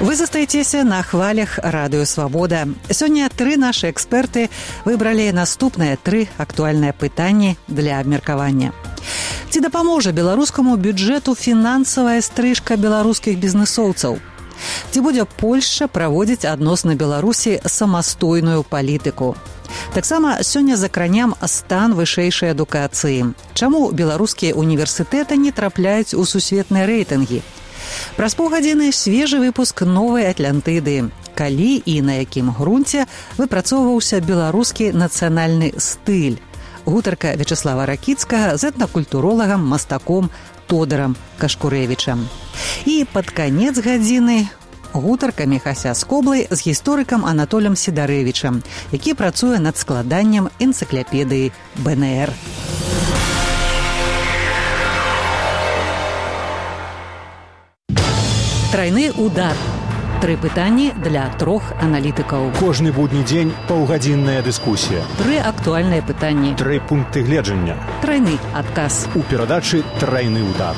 Вы застаецеся на хвалях Радыё Свабода. Сёння 3 нашы эксперты выбралі наступныя 3 актуальныя пытанні для абмеркавання. Ці дапаможа беларускаму бюджэту фінансавая стрыжка беларускіх бізнэсоўцаў? Ці будзе Польшча праводзіць адносна Беларусі самастойную палітыку? Таксама сёння закраням стан вышэйшай адукацыі. Чаму беларускія універсітэты не трапляюць у сусветныя рэйтынгі? Праз паўгадзіны свежы выпуск новай Атлантыды. Калі і на якім грунце выпрацоўваўся беларускі нацыянальны стыль? Гутарка Вячеслава Ракіцкага з этнакультуролагам, мастаком Тодорам Кашкурэвічам. І пад канец гадзіны гутарка Міхася Скоблай з гісторыкам Анатолем Сідарэвічам, які працуе над складаннем энцыклапедыі БНР. Трайны удар. 3 пытанні для 3 аналітыкаў. Кожны будні дзень паўгадзінная дыскусія. 3 актуальныя пытанні. 3 пункты гледжання. Трайны адказ. У перадачы «Трайны удар».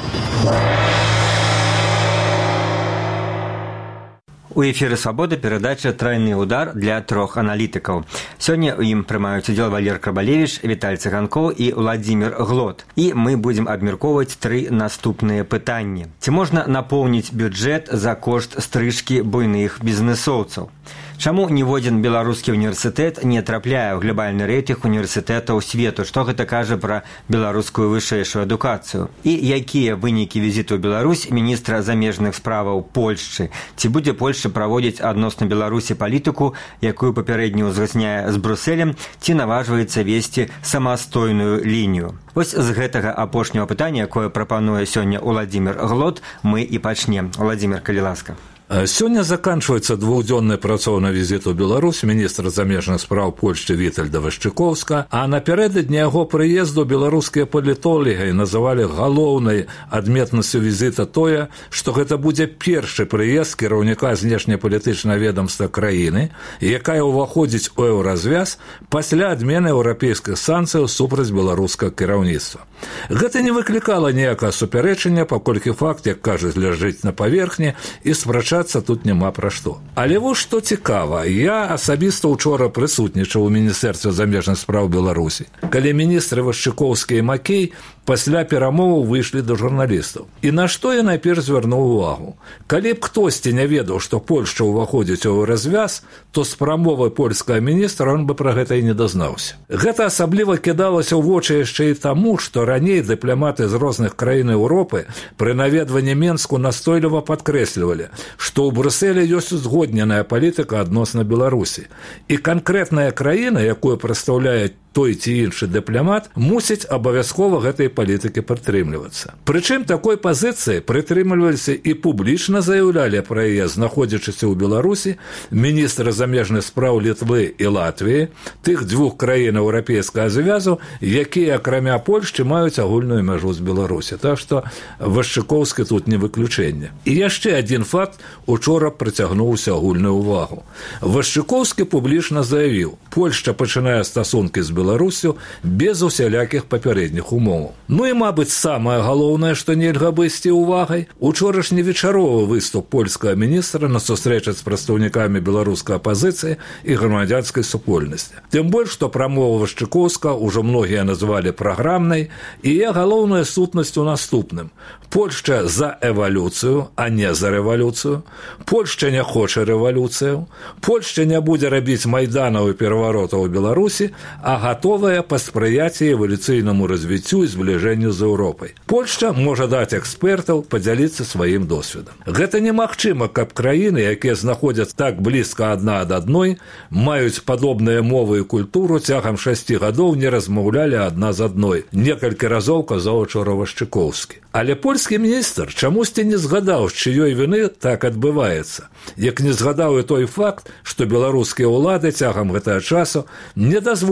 У эфіры «Свабода» перадача «Трайны удар» для 3 аналітыкаў. Сёння ў ім прымаюць удзел Валер Крабалевіч, Віталь Цыганкоў і Владзімір Глот. І мы будзем абмяркоўваць 3 наступныя пытанні. Ці можна напоўніць бюджэт за кошт стрыжкі буйных бізнэсоўцаў? Чаму ніводзін беларускі універсітэт не трапляе ў глобальны рэйтынг універсітэтаў свету? Што гэта кажа пра беларускую вышэйшую адукацыю? І якія вынікі візіту ў Беларусь міністра замежных справаў Польшчы? Ці будзе Польшча праводзіць адносна Беларусі палітыку, якую папярэдне ўзгасняе з Брусэлем, ці наважваецца весці самастойную лінію? Вось з гэтага апошняга пытання, якое прапануе сёння Владзімір Глот, мы і пачнем. Владзімір, калі ласка. Сёння заканчваецца двухдзённы працоўны візіт у Беларусь міністра замежных спраў Польшчы Вітальда Вашчыкоўска, а напярэдадні яго прыезду беларускія палітолагі называлі галоўнай адметнасцю візіта тое, што гэта будзе першы прыезд кіраўніка знешнепалітычнага ведамства краіны, якая ўваходзіць у еўразвяз пасля адмены еўрапейскіх санкцыяў супраць беларускага кіраўніцтва. Гэта не выклікала ніякага супярэчання, паколькі факт, як кажуць, ляжыць на паверхні, і спрачацца тут няма пра што. Але вось што цікава, я асабіста ўчора прысутнічаў у Міністэрстве замежных спраў Беларусі, калі міністры Вашчыкоўскі і Макей пасля перамоваў выйшлі да журналістаў. І на што я найперш звярнуў увагу? Калі б хтосьці не ведаў, што Польшча ўваходзіць у развяз, то з прамовы польскага міністра он бы пра гэта і не дазнаўся. Гэта асабліва кідалася ў вочы яшчэ і таму, што раней дыпламаты з розных краін Еўропы пры наведванні Менску настойліва падкрэслівалі, што ў Брусэлі ёсць узгодненая палітыка адносна Беларусі. І канкрэтная краіна, якую прадстаўляе той ці іншы дыпламат, мусіць абавязкова гэтай палітыкі падтрымлівацца. Прычым такой пазіцыі прытрымліваліся і публічна заяўлялі пра яе, знаходзячыся ў Беларусі, міністры замежных спраў Літвы і Латвіі, тых 2 краін еўрапейскага звязу, якія, акрамя Польшчы, маюць агульную мяжу з Беларусі. Так што Вашчыкоўскі тут не выключэнне. І яшчэ адзін факт учора прыцягнуў агульную ўвагу. Вашчыкоўскі публічна заявіў, Польшча пачынае стасункі з Беларусю без усялякіх папярэдніх умоваў. Ну і, мабыць, самае галоўнае, што нельга абысці ўвагай, учорашні вечаровы выступ польскага міністра на сустрэчы з прадстаўнікамі беларускай апазіцыі і грамадзянскай супольнасці. Тым больш, што прамова Вашчыкоўска ўжо многія назвалі праграмнай, і яе галоўная сутнасць у наступным. Польшча за эвалюцыю, а не за рэвалюцыю. Польшча не хоча рэвалюцыю. Польшча не будзе рабіць майданаў і пераваротаў у Беларусі, а гатовая паспрыяць эвалюцыйнаму развіццю і збліжэнню з Еўропай. Польшча можа даць экспертаў падзяліцца сваім досведам. Гэта немагчыма, каб краіны, якія знаходзяцца так блізка адна ад адной, маюць падобныя мовы і культуру, цягам 6 гадоў не размаўлялі адна з адной. Некалькі разоў казаў учора Вашчыкоўскі. Але польскі міністр чамусьці не згадаў, з чыёй віны так адбываецца. Як не згадаў і той факт, што беларускія ўлады цягам гэтага часу не дазволілі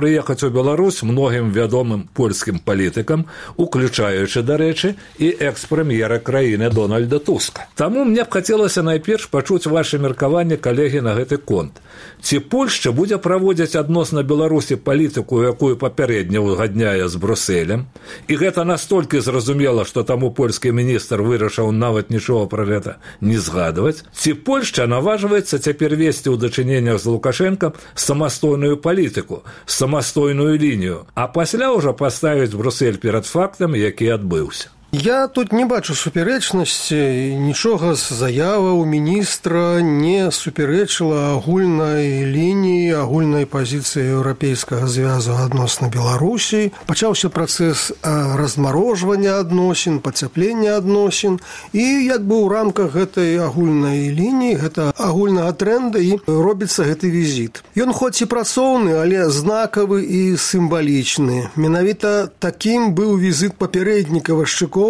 прыехаць у Беларусь многім вядомым польскім палітыкам, уключаючы, дарэчы, і экс-прэм'ера краіны Дональда Туска. Таму мне б хацелася найперш пачуць вашы меркаванне, калегі, на гэты конт. Ці Польшча будзе праводзіць адносна Беларусі палітыку, якую папярэдне узгадняе з Брусэлем, і гэта настолькі зразумела, што таму польскі міністр вырашыў нават нічога пра гэта не згадваць. Ці Польшча наважваецца цяпер весці ў дачыненнях з Лукашэнкам самастойную палітыку, самастойную лінію, а пасля ўжо паставіць Брусэль перад фактам, які адбыўся. Я тут не бачу супярэчнасці, нічога з заяваў міністра не супярэчыла агульнай лініі, агульнай пазіцыі Еўрапейскага звязу адносна Беларусі. Пачаўся працэс размарожвання адносін, пацяплення адносін, і як бы ў рамках гэтай агульнай лініі, гэта агульнага трэнда і робіцца гэты візіт. Ён хоць і працоўны, але знакавы і сімвалічны. Менавіта такім быў візіт папярэдніка Вашчыкоўскага,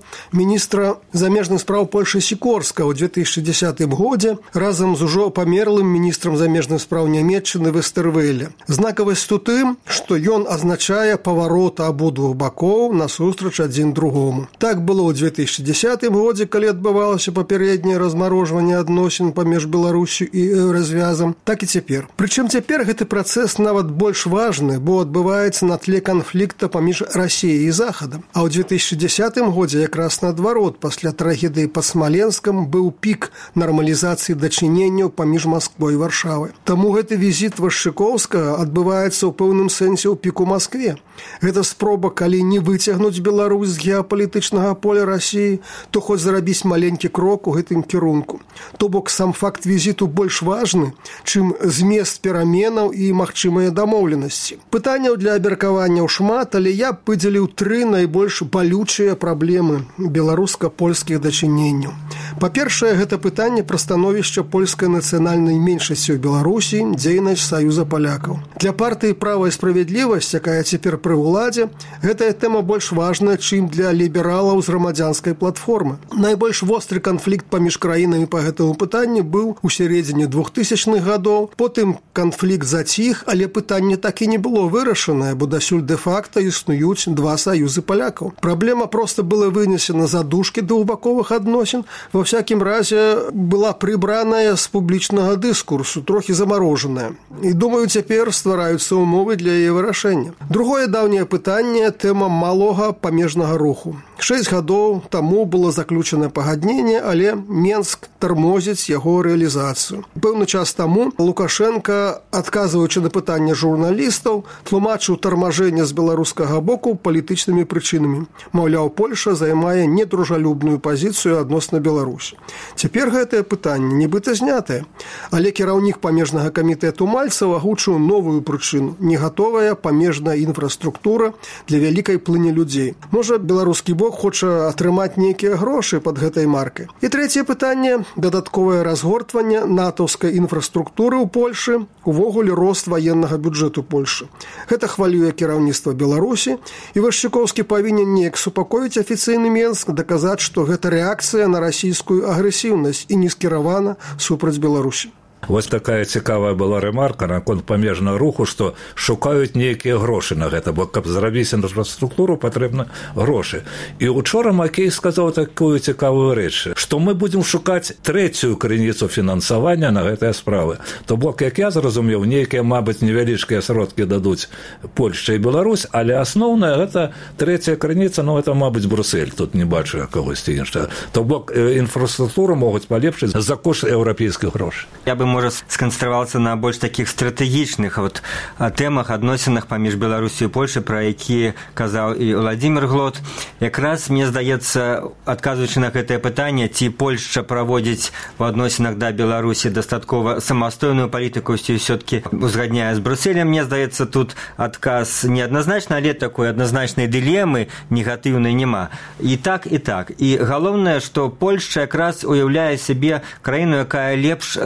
міністра замежных спраў Польшы Сікорскага ў 2010 годзе разам з ужо памерлым міністрам замежных спраў Нямецчыны Вестэрвеля. Знакавасць у тым, што ён азначае паварот абодвух бакоў насустрач адзін другому. Так было ў 2010 годзе, калі адбывалася папярэдняе размарожванне адносін паміж Беларусю і Еўразвязам, так і цяпер. Прычым цяпер гэты працэс нават больш важны, бо адбываецца на тле канфлікта паміж Расіяй і Захадам. А ў 2010 годзе якраз наадварот, пасля трагедыі пад Смаленскам быў пік нармалізацыі дачыненняў паміж Масквой і Варшавай. Таму гэты візіт Вашчыкоўскага адбываецца ў пэўным сэнсе ў піку Маскве. Гэта спроба, калі не выцягнуць Беларусь з геапалітычнага поля Расіі, то хоць зарабіць маленькі крок у гэтым кірунку. То бок сам факт візіту больш важны, чым змест пераменаў і магчымыя дамоўленасці. Пытанняў для абмеркаванняў шмат, але я б выдзеліў 3 найбольш балючыя праблемы беларуска-польскіх дачыненняў. Па-першае, гэта пытанне пра становішча польскай нацыянальнай меншасці ў Беларусі, дзейнасць Саюза палякаў. Для партыі «Права і справядлівасць», якая цяпер пры ўладзе, гэтая тэма больш важная, чым для лібералаў з грамадзянскай платформы. Найбольш востры канфлікт паміж краінамі па гэтаму пытанні быў у сярэдзіне 2000-х гадоў, потым канфлікт заціх, але пытанне так і не было вырашанае, бо дасюль дэ-факта існуюць 2 саюзы палякаў. Праблема просто была вынесена за дужкі двухбаковых адносін, во всякім разе была прыбраная з публічнага дыскурсу, трохі замарожаная. І, думаю, цяпер ствараюцца умовы для яе вырашэння. Другое даўняе пытанне – тэма малога памежнага руху. 6 гадоў таму было заключана пагадненне, але Менск тармозіць яго рэалізацыю. Пэўны час таму Лукашенко, адказваючы на пытанне журналістаў, тлумачыў тармажэнне з беларускага боку палітычнымі прычынамі. Маўляў, Польша займае недружалюбную пазіцыю адносна Беларусі. Цяпер гэтае пытанне нібыта знятае, але кіраўнік памежнага камітэту Мальцаў агучыў новую прычыну – негатовая памежная інфраструктура для вялікай плыні людзей. Можа, беларускі бок хоча атрымаць нейкія грошы пад гэтай маркай. І трэцяе пытанне – дадатковае разгортванне натаўскай інфраструктуры ў Польшы, увогуле рост ваеннага бюджэту Польшы. Гэта хвалюе кіраўніцтва Беларусі, і Вашчыкоўскі павінен неяк супакоіць афіцыйны Менск, даказаць, што гэта рэакцыя на расійскую агрэсіўнасць і не скіравана супраць Беларусі. Вось такая цікавая была ремарка наконт памежнага руху, што шукаюць нейкія грошы на гэта, бо каб зрабіць інфраструктуру, патрэбна грошы. І учора Макей сказаў такую цікавую рэч, што мы будзем шукаць трэцюю крыніцу фінансавання на гэтыя справы. То бок, як я зразумеў, нейкія, мабыць, невялічкія сродкі дадуць Польшча і Беларусь, але асноўная гэта трэцяя крыніца, ну, это, мабыць, Брусэль, тут не бачу кагосьці іншага. То бок, інфраструктуру могуць палепшыць за кошт еўрапейскіх грошай. Я бы, можа, сканцэнтравацца на больш такіх стратэгічных тэмах, адносінах паміж Беларусю і Польшай, пра якія казаў і Владзімір Глот. Якраз, мне здаецца, адказваючы на гэтае пытанне, ці Польшча праводзіць у адносінах да Беларусі дастаткова самастойную палітыку, ці ўсё-ткі узгадняе з Брусэлем, мне здаецца, тут адказ неадназначны, але такой адназначнай дылемы негатыўнай няма. І так, і так. І галоўнае, што Польшча якраз уяўляе сябе краіну, якая лепш і бліжэй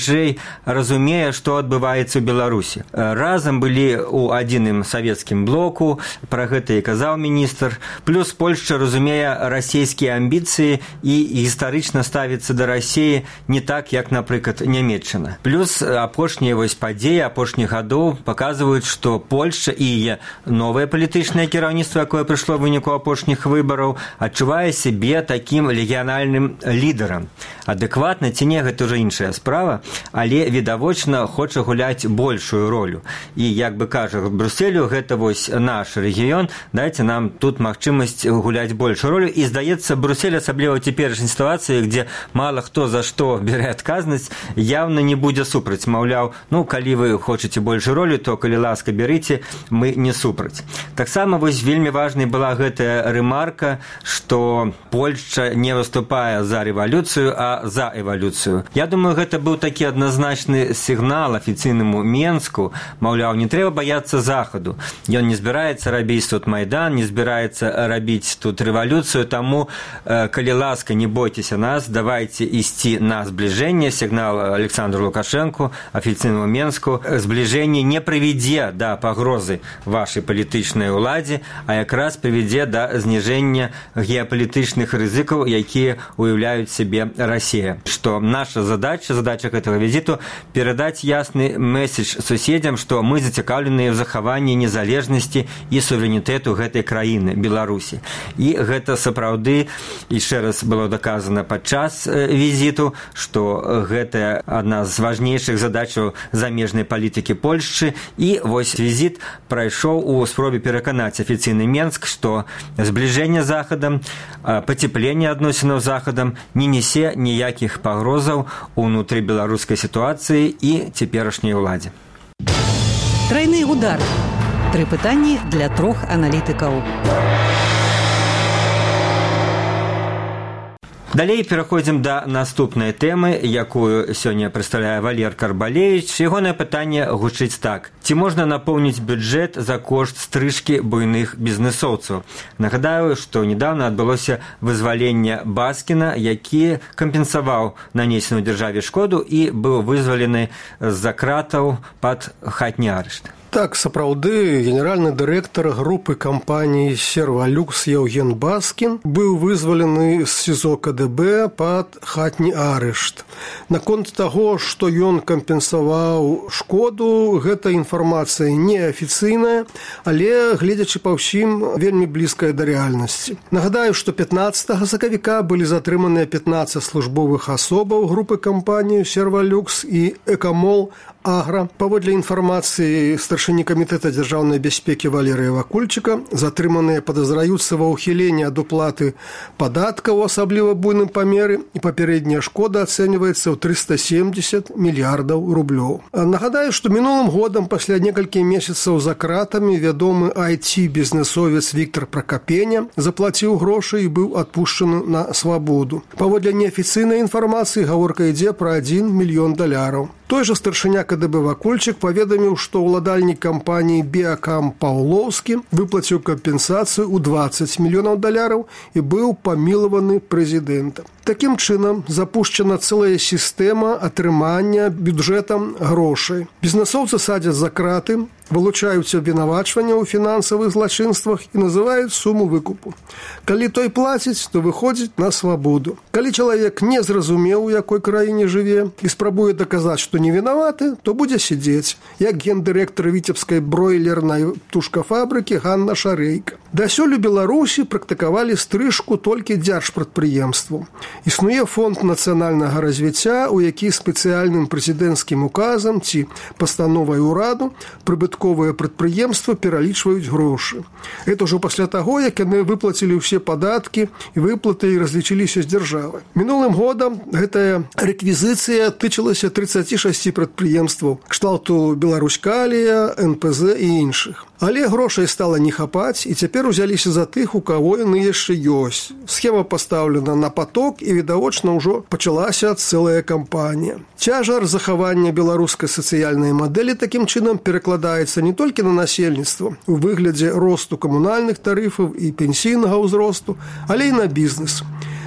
бліжэй разумее, што адбываецца ў Беларусі. Разам былі ў адзіным савецкім блоку, пра гэта і казаў міністр, плюс Польшча разумее расійскія амбіцыі і гістарычна ставіцца да Расіі не так, як, напрыклад, Нямецчына. Плюс апошнія падзеі апошніх гадоў паказваюць, што Польшча і яе новае палітычнае кіраўніцтва, якое прыйшло ў выніку апошніх выбараў, адчувае сябе такім рэгіянальным лідарам. Адэкватна ці не, гэта ўжо іншая справа, але відавочна хоча гуляць большую ролю. І, як бы кажа Брюсселю, гэта вось наш рэгіён, дайце нам тут магчымасць гуляць большую ролю. І, здаецца, Брюссель, асабліва ў цяперашняй сітуацыі, дзе мала хто за што бярэ адказнасць, явна не будзе супраць. Маўляў, калі вы хочаце большую ролю, то, калі ласка, бярыце, мы не супраць. Таксама вось вельмі важнай была гэтая рэмарка, што Польшча не выступае за рэвалюцыю, а за эвалюцыю. Я думаю, гэта быў такі адназначны сігнал афіцыйнаму Менску, маўляў, не трэба баяцца Захаду. Ён не збіраецца рабіць тут Майдан, не збіраецца рабіць тут рэвалюцыю, таму, калі ласка, не бойцеся нас, давайте ісці на збліжэнне. Сігнал Александру Лукашенку, афіцыйнаму Менску. Збліжэнне не прывядзе да пагрозы вашай палітычнай уладзе, а якраз прывядзе да зніжэння геапалітычных рызыкаў, якія уяўляюць сябе Расія. Што наша задача гэтага візіту перадаць ясны месседж суседзям, што мы зацікаўленыя ў захаванні незалежнасці і суверэнітэту гэтай краіны, Беларусі. І гэта сапраўды, яшчэ раз было даказана падчас візіту, што гэта адна з важнейшых задачаў замежнай палітыкі Польшчы. І вось візіт прайшоў у спробе пераканаць афіцыйны Менск, што збліжэнне з Захадам, пацепленне адносінаў з Захадам не несе ніякіх пагрозаў унутры беларускай сітуацыі і цяперашняй уладзе. Трайны удар. 3 пытанні для 3 аналітыкаў. Далей пераходзім да наступнай тэмы, якую сёння прадстаўляе Валер Карбалевіч. Ягонае пытанне гучыць так. Ці можна напоўніць бюджэт за кошт стрыжкі буйных бізнэсоўцаў? Нагадаю, што недавно адбылося вызваленне Баскіна, які кампенсаваў нанесеную дзяржаве шкоду і быў вызвалены з-за кратаў пад хатні арышт. Так, сапраўды, генеральны дырэктар групы кампаніі «Сервалюкс» Яўген Баскін быў вызвалены з СІЗО КДБ пад хатні арышт. Наконт таго, што ён кампенсаваў шкоду, гэта інфармацыя неафіцыйная, але, гледзячы па ўсім, вельмі блізкая да рэальнасці. Нагадаю, што 15 сакавіка былі затрыманыя 15 службовых асобаў групы кампаніі «Сервалюкс» і «Экамол Агра». Паводле інфармацыі старшыні камітэта дзяржаўнай бяспекі Валерыя Вакульчыка, затрыманыя падазраюцца ва ўхіленні ад уплаты падаткаў у асабліва буйным памеры, і папярэдняя шкода ацэньваецца ў 370 мільярдаў рублёў. Нагадаю, што мінулым годам пасля некалькіх месяцаў за кратамі вядомы IT-бізнесовец Віктор Пракапеня заплаціў грошы і быў адпушчаны на свабоду. Паводле неафіцыйнай інфармацыі гаворка ідзе пра $1 мільён. Той жа старшыня КДБ Вакульчык паведаміў, што ўладальнік кампаніі «Біакам» Паўлоўскі выплаціў кампенсацыю ў $20 мільёнаў і быў памілаваны прэзідэнтам. Такім чынам, запушчана цэлая сістэма атрымання бюджэтам грошай. Бізнэсоўцы садзяць за краты, вылучаюць абвінавачванне ў фінансавых злачынствах і называюць суму выкупу. Калі той плаціць, то выходзіць на свабоду. Калі чалавек не зразумеў, у якой краіне жыве, і спрабуе даказаць, што не вінаваты, то будзе сядзець, як гендырэктар віцебскай бройлернай птушкафабрыкі Ганна Шарэйка. Дасюль у Беларусі практыкавалі стрыжку толькі дзяржпрадпрыемстваў. Існуе фонд нацыянальнага развіцця, у які спецыяльным прэзідэнцкім указам ці пастановай ураду прыбытковыя прадпрыемствы пералічваюць грошы. Это ўжо пасля таго, як яны выплацілі ўсе падаткі і выплаты і разлічыліся з дзяржавай. Мінулым годам гэтая рэквізіцыя тычылася 36 прадпрыемстваў кшталту Беларуськалія, НПЗ і іншых. Але грошай стала не хапаць, і цяпер узяліся за тых, у каго яны яшчэ ёсць. Схема пастаўлена на поток, і, відавочна, ўжо пачалася цэлая кампанія. Цяжар захавання беларускай сацыяльнай мадэлі такім чынам перакладаецца не толькі на насельніцтва у выглядзе росту камунальных тарыфаў і пенсійнага ўзросту, але і на бізнес.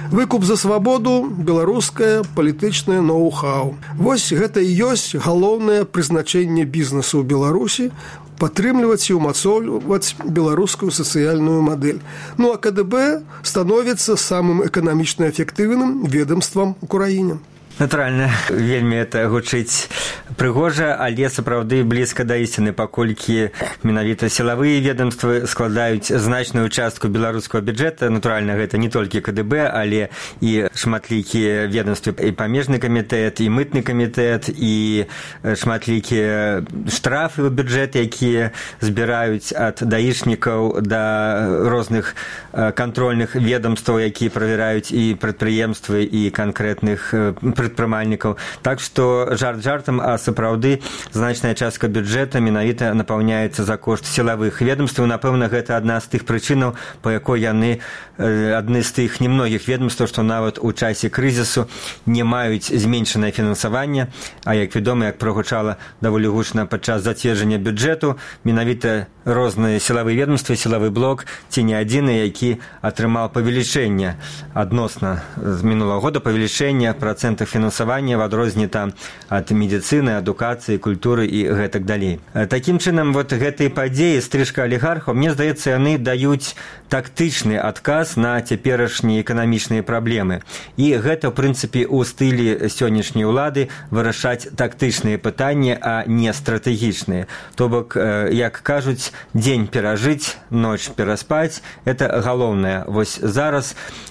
Выкуп за свабоду, беларускае палітычнае ноу-хау. Вось гэта і ёсць галоўнае прызначэнне бізнесу ў Беларусі – падтрымліваць і ўмацоўваць беларускую сацыяльную мадэль. Ну а КДБ становіцца самым эканамічна эфектыўным ведомствам у краіне. Натуральна, вельмі это гучыць прыгожа, але сапраўды блізка да ісціны, паколькі менавіта сілавыя ведомствы складаюць значную частку беларускага бюджэта. Натуральна, гэта не толькі КДБ, але і шматлікія ведомствы, і памежны камітэт, і мытны камітэт, і шматлікія штрафы ў бюджэт, якія збіраюць ад даішнікаў да розных кантрольных ведомстваў, якія правяраюць і прадпрыемствы, і канкрэтных прадпрымальнікаў. Так што жарт жартам, а сапраўды значная частка бюджэта менавіта напаўняецца за кошт сілавых ведомстваў. Напэўна, гэта адна з тых прычынаў, па якой яны адны з тых немногіх ведомстваў, што нават у часе крызісу не маюць зменшанае фінансаванне, а як вядома, як прагучала даволі гучна падчас зацверджання бюджэту, менавіта розныя сілавыя ведомствы, сілавы блок ці не адзіны, які атрымаў павелічэнне адносна з мінулага года, павелічэнне працэнтаў фінансавання в адрозненні там ад медыцыны, адукацыі, культуры і гэтак далей. Такім чынам, вот гэтыя падзеі, стрыжка алігархаў, мне здаецца, яны даюць тактычны адказ на цяперашнія эканамічныя праблемы. І гэта, ў прынцыпе, у стылі сённяшняй улады вырашаць тактычныя пытанні, а не стратэгічныя. То бок, як кажуць, дзень перажыць, ноч пераспаць – это галоўнае. Вось зараз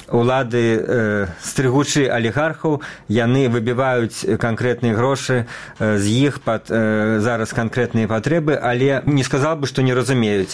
улады, стрыгучы алігархаў, яны выбіваюць канкрэтныя грошы з іх пад зараз канкрэтныя патрэбы, але не сказал бы, што не разумеюць,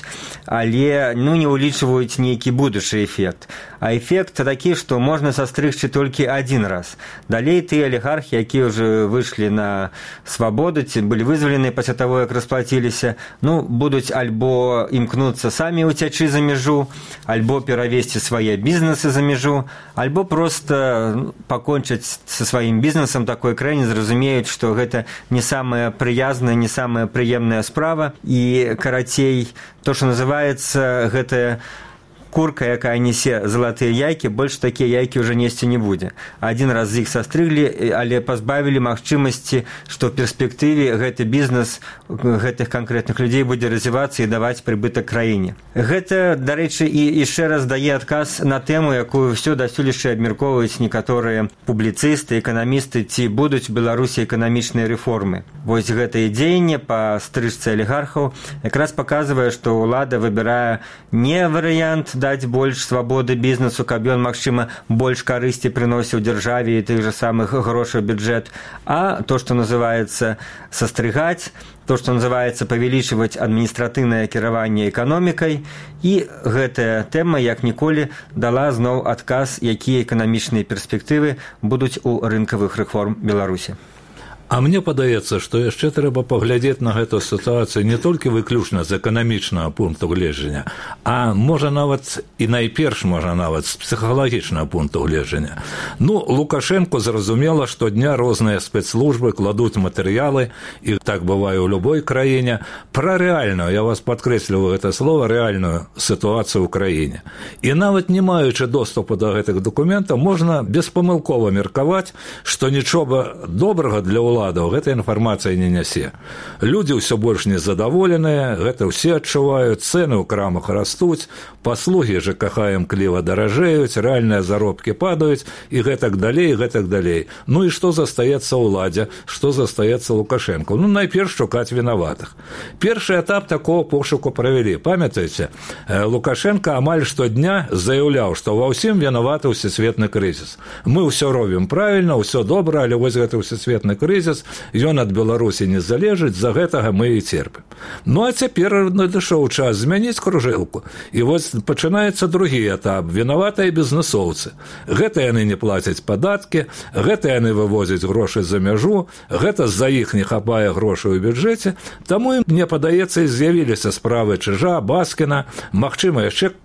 але не улічваюць нейкі будучы эфект. А эфект такі, што можна састрыгчы толькі адзін раз. Далей тыя алігархі, якія ўжо выйшлі на свабоду, ці былі вызвалены пасля таго, як расплаціліся, будуць альбо імкнуцца самі ўцячы за мяжу, альбо перавесці свае бізнесы за мяжу, альбо проста пакончыць са сваім бізнесам такой краіне, зразумеюць, што гэта не самая прыязная, не самая прыемная справа, і карацей, то, што называецца гэтая курка, якая несе залатыя яйкі, больш такія яйкі ўжо несці не будзе. Адзін раз з іх састрыглі, але пазбавілі магчымасці, што ў перспектыве гэты бізнес гэтых канкрэтных людзей будзе развівацца і даваць прыбытак краіне. Гэта, дарэчы, і яшчэ раз дае адказ на тэму, якую ўсё дасюль яшчэ абмяркоўваюць некаторыя публіцысты, эканамісты, ці будуць у Беларусі эканамічныя рэформы. Вось гэтае дзеянне па стрыжцы алігархаў якраз паказвае, што ўлада выбірае не варыянт даць больш свабоды бізнесу, каб ён, магчыма, больш карысці прыносіў дзяржаве і тых жа самых грошай у бюджэт, а то, што называецца састрыгаць, то, што называецца павялічваць адміністратыўнае кіраванне эканомікай, і гэтая тэма, як ніколі, дала зноў адказ, якія эканамічныя перспектывы будуць у рынкавых рэформ Беларусі. А мне падаецца, што яшчэ трэба паглядзець на гэту сітуацыю не толькі выключна з эканамічнага пункту гледжання, а можа нават і найперш можа нават з псіхалагічнага пункту гледжання. Лукашенко зразумела, штодня розныя спецслужбы кладуць матэрыялы, і так бывае ў любой краіне, пра рэальную, я вас падкрэсліваю гэта слова, рэальную сітуацыю ў краіне. І нават не маючы доступу да гэтых дакументаў, можна беспамылкова меркаваць, што нічога добрага для ўлады гэта інфармацыя не нясе. Людзі ўсё больш незадаволеныя, гэта ўсе адчуваюць, цэны ў крамах растуць, паслугі ЖКХ імкліва даражэюць, рэальныя заробкі падаюць, і гэтак далей, і гэтак далей. І што застаецца ўладзе, што застаецца Лукашенко? Найперш шукаць вінаватых. Першы этап такого пошуку правялі. Памятаеце, Лукашенко амаль штодня заяўляў, што ва ўсім вінаваты ўсесветны крызіс. Мы ўсё робім правільна, ўсё добра, але вось гэты ўсесветны крызіс, ён ад Беларусі не залежыць, за гэтага мы і церпім. А цяпер надышоў час змяніць кружэлку. І вось пачынаецца другі этап. Вінаватыя бізнесоўцы. Гэта яны не плацяць падаткі, гэта яны вывозяць грошы за мяжу, гэта з-за іх не хапае грошай у бюджэце. Таму, мне падаецца, і з'явіліся справы Чижа, Баскіна, магчыма, яшчэ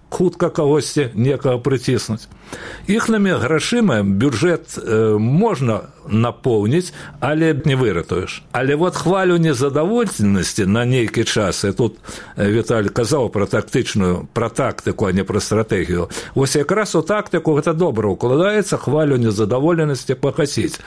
хутка кагосьці некага прыціснуць. Іхнымі грашыма бюджэт можна напоўніць, але не выратуеш. Але вот хвалю незадаволенасці на нейкі час, і тут Віталь казаў пра тактыку, а не пра стратэгію. Вось якраз у тактыку гэта добра укладаецца, хвалю незадаволенасці пагасіць.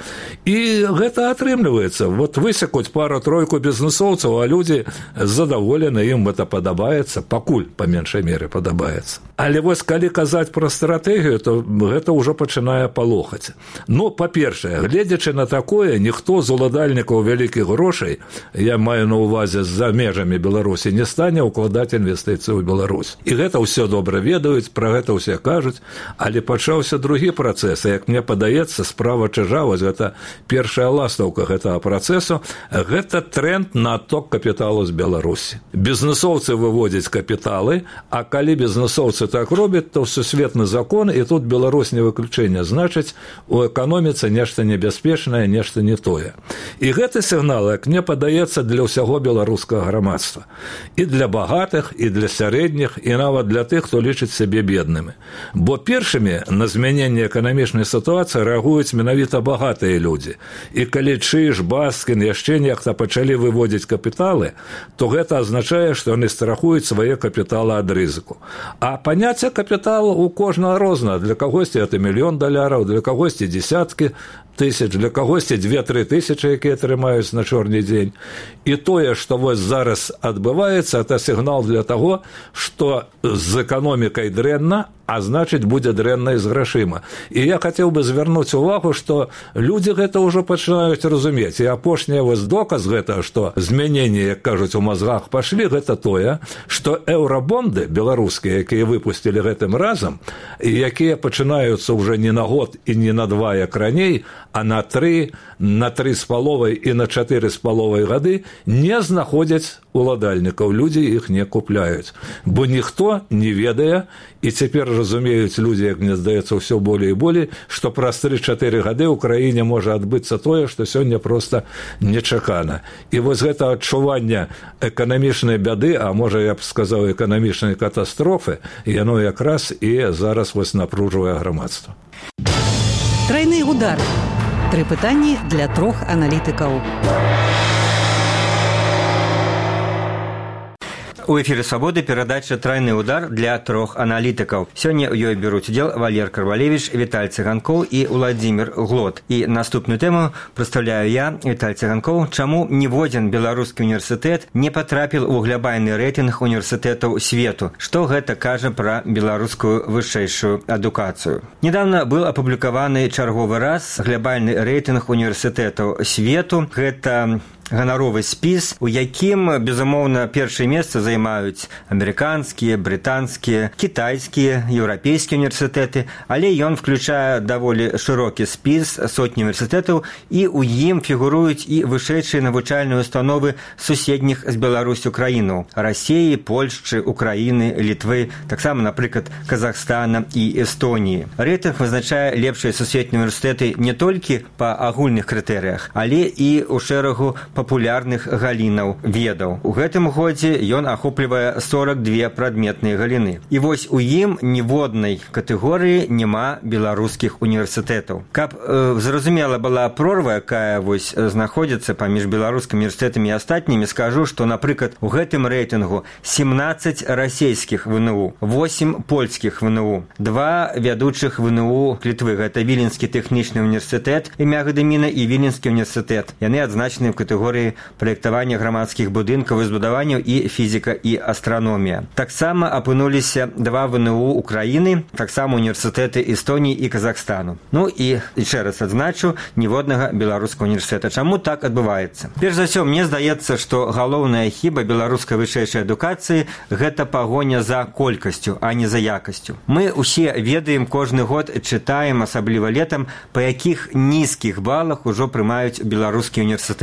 І гэта атрымліваецца. Вот высекуць пару-тройку бізнесоўцаў, а людзі задаволены, ім гэта падабаецца, пакуль, па меншай меры, падабаецца. Але вось калі казаць пра стратэгію, то гэта ўжо пачынае палохаць. Ну, па-першае, гледзячы на такое, ніхто з уладальнікаў вялікіх грошай, я маю на ўвазе з-за межамі Беларусі, не стане ўкладаць інвестыцыі ў Беларусь. І гэта ўсё добра ведаюць, пра гэта ўсе кажуць, але пачаўся другі працэс, і, як мне падаецца, справа чыжа, вось гэта першая ластаўка гэтага працэсу, гэта тренд на отток капіталу з Беларусі. Бізнесоўцы выводзяць капіталы, а калі бізнесоўцы так робяць, то сусветны закон, і тут Беларусь не выключэнне, значыць, у эканоміцы нешта небяспечнае, нешта не тое. І гэты сігнал, як мне падаецца, для ўсяго беларускага грамадства. І для багатых, і для сярэдніх, і нават для тых, хто лічыць сябе беднымі. Бо першымі на змяненне эканамічнай сітуацыі рэагуюць менавіта багатыя людзі. І калі Чыж, Баскін, яшчэ нехта пачалі выводзіць капіталы, то гэта азначае, што яны страхуюць свае капіталы ад рызыку. А паняцце капіталу у кожнага розна. Для кагосьці это $1 мільён, для кагосьці дзесяткі тысяч, для кагосьці 2-3 тысячы, якія атрымаюць на чорны дзень. І тое, што вось зараз адбываецца, это сігнал для таго, што з эканомікай дрэнна, а значыць, будзе дрэнна і з грашыма. І я хацеў бы звярнуць увагу, што людзі гэта ўжо пачынаюць разумець. І апошні вось доказ гэтага, што змяненні, як кажуць, у мазгах пашлі, гэта тое, што еўрабонды беларускія, якія выпусцілі гэтым разам, і якія пачынаюцца ўжо не на год і не на 2, як раней, а на 3, на 3,5 і на 4,5 гады не знаходзяць уладальнікаў. Людзі іх не купляюць. Бо ніхто не ведае, і цяпер разумеюць людзі, як мне здаецца, ўсё болей і болей, што праз 3-4 гады ў краіне можа адбыцца тое, што сёння проста нечакана. І вось гэта адчуванне эканамічнай бяды, а можа, я б сказаў, эканамічнай катастрофы, яно якраз і зараз вось напружвае грамадства. Тройны удар. 3 пытанні для 3 аналітыкаў. У эфіры «Свабоды» перадача «Тройны удар» для 3 аналітыкаў. Сёння ў ёй бяруць удзел Валер Карбалевіч, Віталь Цыганкоў і Уладзімір Глот. І наступную тэму прадстаўляю я, Віталь Цыганкоў. Чаму ніводзін беларускі універсітэт не патрапіў у глябальны рэйтынг універсітэтаў свету? Што гэта кажа пра беларускую вышэйшую адукацыю? Недавно быў апублікаваны чарговы раз глябальны рэйтынг універсітэтаў свету. Гэта ганаровы спіс, у якім, безумоўна, першае месца займаюць амерыканскія, брытанскія, кітайскія, еўрапейскія універсітэты, але ён включае даволі шырокі спіс сотні універсітэтаў, і ў ім фігуруюць і вышэйшыя навучальныя установы суседніх з Беларусю краінаў: Расіі, Польшчы, Украіны, Літвы, таксама, напрыклад, Казахстана і Эстоніі. Рэйтынг вызначае лепшыя сусветныя універсітэты не толькі па агульных крытэрыях, але і ў шэрагу папулярных галінаў ведаў. У гэтым годзе ён ахоплівае 42 прадметныя галіны. І вось у ім ніводнай катэгорыі няма беларускіх універсітэтаў. Каб зразумела была прорва, якая вось знаходзіцца паміж беларускімі універсітэтамі і астатнімі, скажу, што, напрыклад, у гэтым рэйтынгу 17 расійскіх ВНУ, 8 польскіх ВНУ, 2 вядучых ВНУ Літвы. Гэта Віленскі тэхнічны універсітэт імя Гдыміна і Віленскі універсітэт. Яны адзначаны ў катэгорыі праектавання грамадскіх будынкаў і збудаванняў і фізіка і астраномія. Таксама апынуліся 2 ВНУ Украіны, таксама універсітэты Эстоніі і Казахстану. Ну і яшчэ раз адзначу, ніводнага беларускага універсітэта. Чаму так адбываецца? Перш за ўсё, мне здаецца, што галоўная хіба беларускай вышэйшай адукацыі – гэта пагоня за колькасцю, а не за якасцю. Мы ўсе ведаем, кожны год чытаем, асабліва летам, па якіх нізкіх балах ужо прымаюць беларускія універсітэты.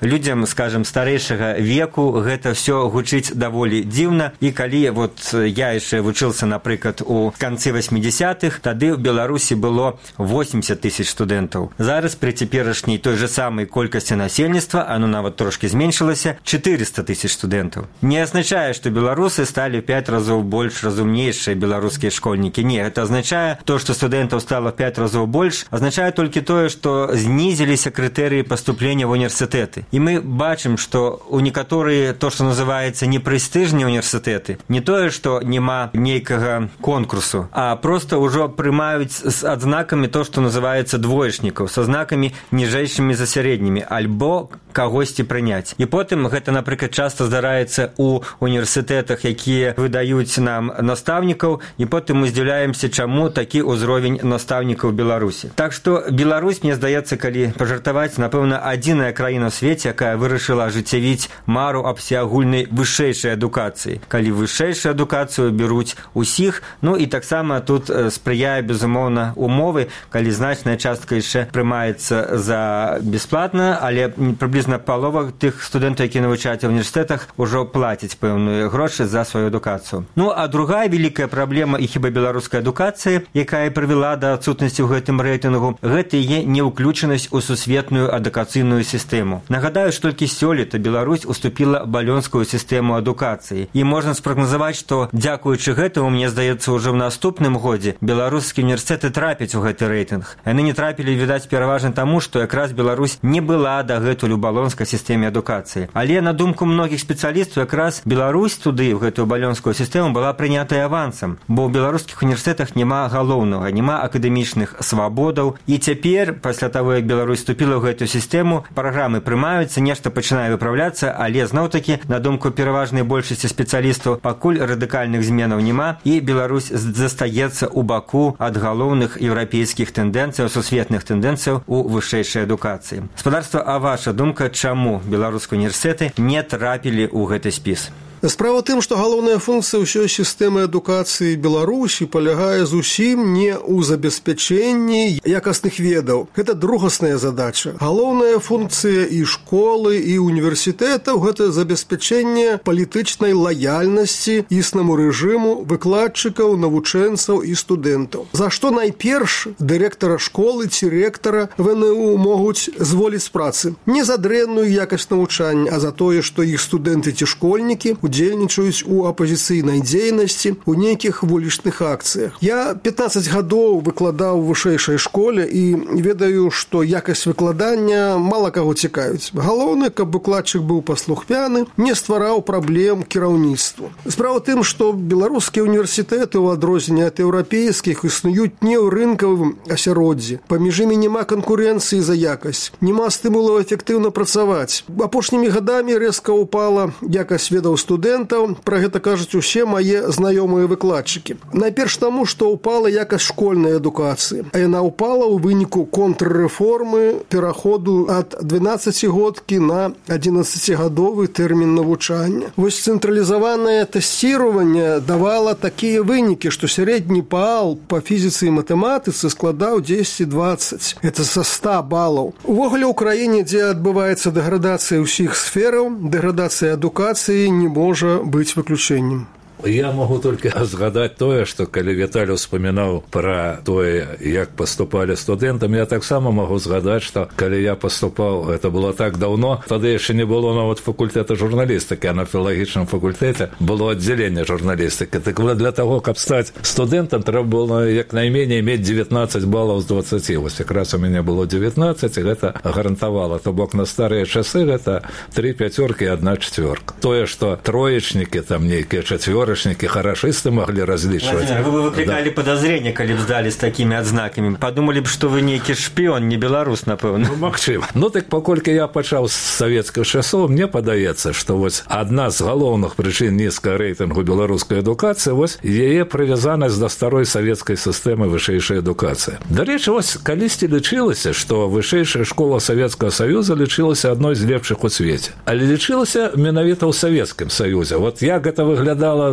людзям, скажем, старэйшага веку гэта ўсё гучыць даволі дзіўна. І калі вот я яшчэ вучыўся, напрыклад, у канцы 80-х, тады ў Беларусі было 80 тысяч студэнтаў. Зараз пры цяперашняй той же самай колькасці насельніцтва, оно нават трошки зменшылася, 400 тысяч студэнтаў. Не азначае, што беларусы сталі 5 разоў больш разумнейшыя беларускія школьнікі. Не, гэта азначае то, што студэнтаў стала 5 разоў больш, азначае толькі тое, што знізіліся крытэрыі паступлення в універсітэты. І мы бачым, што у некаторыя то, што называецца непрэстыжныя універсітэты, не тое, што няма нейкага конкурсу, а проста ўжо прымаюць з адзнакамі то, што называецца двоечнікаў, са знакамі ніжэйшымі за сярэднімі, альбо кагосьці прыняць. І потым гэта, напрыклад, часта здараецца у універсітэтах, якія выдаюць нам настаўнікаў, і потым мы здзіўляемся, чаму такі ўзровень настаўнікаў Беларусі. Так што Беларусь, мне здаецца, калі пажартаваць, напэўна, адзіная краіна ў свеце, якая вырашыла ажыццявіць мару аб всеагульнай вышэйшай адукацыі. Калі вышэйшую адукацыю бяруць усіх, ну і таксама тут спрыяе, безумоўна, умовы, калі значная частка яшчэ прымаецца за бясплатна, але прыблізна палова тых студэнтаў, якія навучаюць у універсітэтах, ужо плацяць пэўныя грошы за сваю адукацыю. Ну, а другая вялікая праблема і хіба беларускай адукацыі, якая прывяла да адсутнасці ў гэтым рэйтынгу, гэта яе неўключанасць у сусветную адукацыйную сістэму. Нагадаю, што толькі сёлета Беларусь уступіла балёнскую сістэму адукацыі. І можна спрагназаваць, што, дзякуючы гэтаму, мне здаецца, ўжо ў наступным годзе беларускія універсітэты трапяць у гэты рэйтынг. Яны не трапілі, відаць, пераважна таму, што якраз Беларусь не была дагэтуль у балонскай сістэме адукацыі. Але, на думку многіх спецыялістаў, якраз Беларусь туды, в гэтую балонскую сістэму, была прынятая авансам, бо ў беларускіх універсітэтах няма галоўнага, няма акадэмічных свабодаў. І цяпер, пасля таго, як Беларусь вступіла ў гэтую сістэму, праграмы прымаюцца, нешта пачынае выпраўляцца, але, зноў-такі, на думку пераважнай большасці спецыялістаў, пакуль радыкальных зменаў няма, і Беларусь застаецца ў баку ад галоўных еўрапейскіх тэндэнцыяў, сусветных тэндэнцыяў у вышэйшай адукацыі. Спадарства, а ваша думка, чаму беларускія універсітэты не трапілі ў гэты спіс? Справа тым, што галоўная функцыя ўсёй сістэмы адукацыі Беларусі палягае зусім не ў забеспячэнні якасных ведаў. Гэта другасная задача. Галоўная функцыя і школы, і універсітэтаў – гэта забеспячэнне палітычнай лаяльнасці існаму рэжыму выкладчыкаў, навучэнцаў і студэнтаў. За што найперш дырэктара школы ці рэктара ВНУ могуць зволіць з працы. Не за дрэнную якасць навучання, а за тое, што іх студэнты ці школьнікі удзельнічаюць у апазіцыйнай дзейнасці, у нейкіх вулічных акцыях. Я 15 гадоў выкладаў у вышэйшай школе і ведаю, што якасць выкладання мала каго цікавіць. Галоўнае, каб выкладчык быў паслухмяны, не ствараў праблем кіраўніцтву. Справа тым, што беларускія універсітэты, у адрозненне ад еўрапейскіх, існуюць не ў рынкавым асяроддзі. Паміж імі няма канкурэнцыі за якасць, няма стымулаў эфектыўна працаваць. Апошнімі гадамі рэзка ўпала якасць ведаў студэнтаў. Пра гэта кажуць усе мае знаёмыя выкладчыкі. Найперш таму, што ўпала якасць школьнай адукацыі. А яна ўпала ў выніку контррэформы пераходу ад 12-годкі на 11-гадовы тэрмін навучання. Вось цэнтралізаванае тэсціраванне давала такія вынікі, што сярэдні бал па фізіцы і матэматыцы складаў 10-20. Это са 100 балаў. Увогуле ў краіне, дзе адбываецца дэградацыя ўсіх сфераў, дэградацыя адукацыі не можа быць выключэннем. Я могу только згадаць тое, што калі Віталь успамінаў пра тое, як паступалі студэнтам, я таксама магу згадаць, што калі я паступаў, это было так даўно, тады яшчэ не было нават факультэта журналістыкі, а на філалагічным факультэце было аддзяленне журналістыкі. Так для таго, каб стаць студэнтам, трэба было як найменей мець 19 балаў з 20. Вось якраз у мяне было 19, і гэта гарантавала. То бок на старыя часы гэта 3 пяцёркі і 1 чацвёрка. Тое, што троечнікі, там нейкія чацвёры, хорошисты могли различивать. Владимир, вы бы выкликали подозрения, коли б сдали с такими отзнаками. Подумали б, что вы некий шпион, не белорус, напевно. Ну, магчыма. Ну, так паколькі я пачаў з савецкіх часоў, мне падаецца, што вось адна з галоўных прычын нізкага рэйтынгу беларускай адукацыі, вось яе прывязанасць да старой савецкай сістэмы вышэйшай адукацыі. Дарэчы, вось калісьці лічылася, што вышэйшая школа Савецкага Саюза лічылася адной з лепшых у свеце. Але лічылася менавіта ў Савецкім Саюзе. Вот як гэта выглядала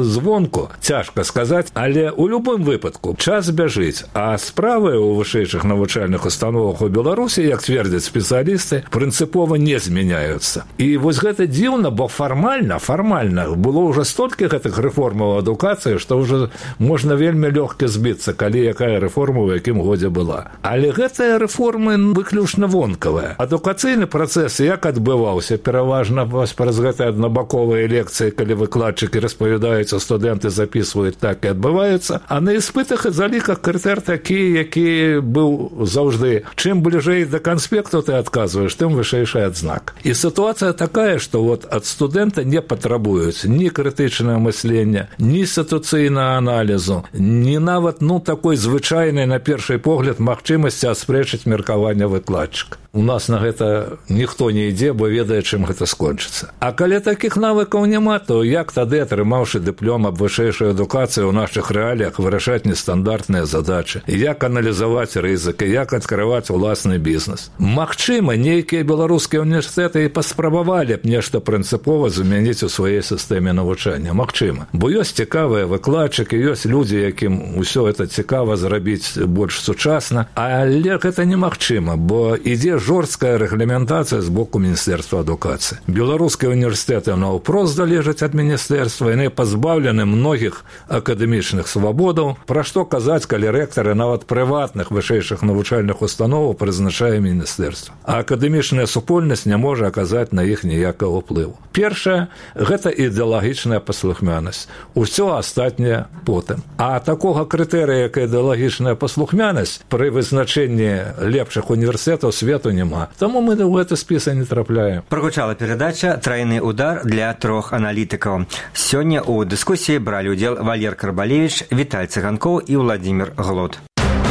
звонку цяжка сказаць, але ў любым выпадку час бяжыць, а справы ў вышэйшых навучальных установах у Беларусі, як цвердзяць спецыялісты, прынцыпова не змяняюцца. І вось гэта дзіўна, бо фармальна было ўжо столькі гэтых рэформаў адукацыі, што ўжо можна вельмі лёгка збіцца, калі якая рэформа ў якім годзе была. Але гэтыя рэформы выключна вонкавыя. Адукацыйны працэс як адбываўся? Пераважна вось праз гэтыя аднабаковыя лекцыі, калі выкладчыкі распавядаюць, а студэнты запісваюць, так і адбываюцца. А на іспытах і заліках крытэр такі, які быў заўжды. Чым бліжэй да канспекту ты адказваеш, тым вышэйшы адзнак. І сітуацыя такая, што вот ад студэнта не патрабуюць ні крытычнае мысленне, ні сітуацыйнага аналізу, ні нават такой звычайнай на першы погляд магчымасці аспрэчыць меркаванне выкладчыка. У нас на гэта ніхто не ідзе, бо ведае, чым гэта скончыцца. А калі такіх навыкаў няма, то як тады, атрымаўшы дыплом аб вышэйшай адукацыі ў нашых рэаліях, вырашаць нестандартныя задачы, як аналізаваць рызыкі, як адкрываць уласны бізнес? Магчыма, нейкія беларускія універсітэты і паспрабавалі б нешта прынцыпова замяніць у сваёй сістэме навучання. Магчыма. Бо ёсць цікавыя выкладчыкі, ёсць людзі, якім усё гэта цікава зрабіць больш сучасна, але гэта немагчыма, бо ідзе жорсткая рэгламентацыя з боку Міністэрства адукацыі. Беларускія універсітэты наўпрост залежаць ад міністэрства, яны пазбаўлены многіх акадэмічных свабодаў. Пра што казаць, калі рэктары нават прыватных вышэйшых навучальных установаў прызначае міністэрства. А акадэмічная супольнасць не можа аказаць на іх ніякага ўплыву. Першае – гэта ідэалагічная паслухмянасць. Усё астатняе потым. А такога крытэрыя, як ідэалагічная паслухмянасць, пры вызначэнні лепшых універсітэтаў свету няма. Таму мы ў гэты спіс не трапляем. Прагучала перадача «Трайны удар» для 3 аналітыкаў. Сёння ў дыскусіі бралі ўдзел Валер Карбалевіч, Віталь Цыганкоў і Владзімір Глот.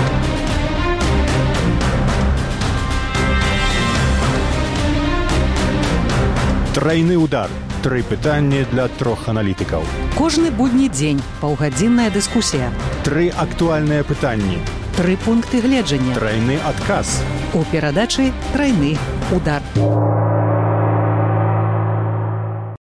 Трайны удар. 3 пытанні для 3 аналітыкаў. Кожны будні дзень паўгадзінная дыскусія. 3 актуальныя пытанні. 3 пункты гледжання. Трайны адказ. У перадачы «Трайны удар».